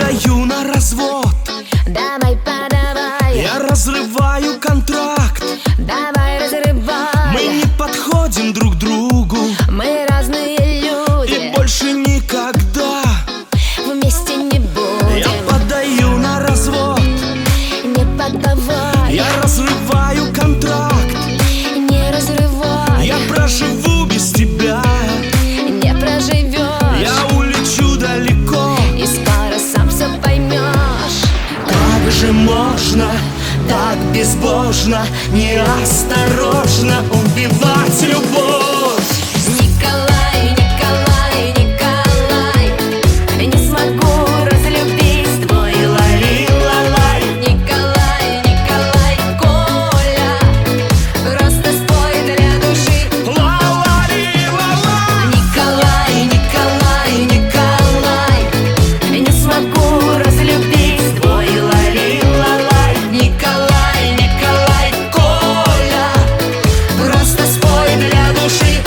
подаю на развод. Давай, подавай. Я разрываю контракт. Давай, разрывай. Мы не подходим друг другу. Мы разные люди. И больше никогда вместе не будем. Я подаю на развод. Не подавай. Я разрываю контракт. Не разрывай. Я проживу без тебя. Не проживешь. Я улечу далеко. И скоро сам все поймешь. Как же можно так безбожно, неосторожно убивать любовь? Николай, Николай, Николай, не смогу разлюбить твой лали-лалай. Николай, Николай, Коля, просто спой для души. Ла-ла-ли-ла-ла. Николай, Николай, Николай, не смогу разлюбить твой лали-лалай. Николай, Николай, Коля, просто спой для души.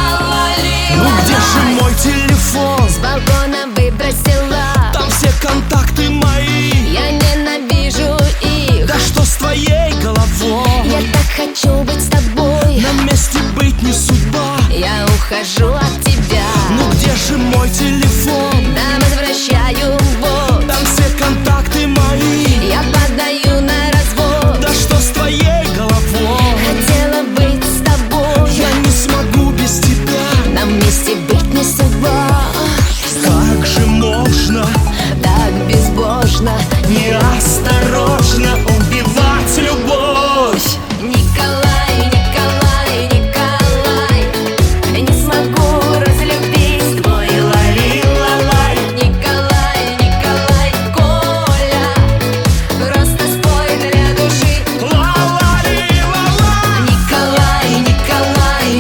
Ну где же мой телефон? С балкона выбросила. Там все контакты мои. Я ненавижу их. Да что с твоей головой? Я так хочу быть с тобой. На месте быть не судьба. Я ухожу от тебя. Ну где же мой телефон? Да, возвращаю вот. Там все контакты мои. Я подаю на развод. Да что с твоей головой? Хотела быть с тобой. Я не смогу без тебя. Нам вместе быть не судьба. Как же можно Так безбожно, неосторожно убивать любовь? Николай, Николай, Николай, не смогу разлюбить твой лали-лалай. Николай, Николай, Коля, просто спой для души. Ла-ла-ли-ла-ла. Николай, Николай,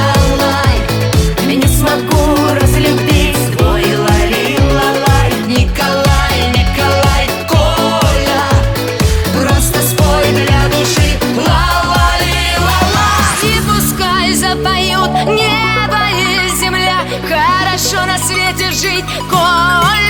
Николай, не смогу разлюбить твой лали-лалай. Николай, Николай, Коля, просто спой для души. Ла-ла-ли-ла-ла. И пускай запоют небо и земля. Хорошо на свете жить, Коля.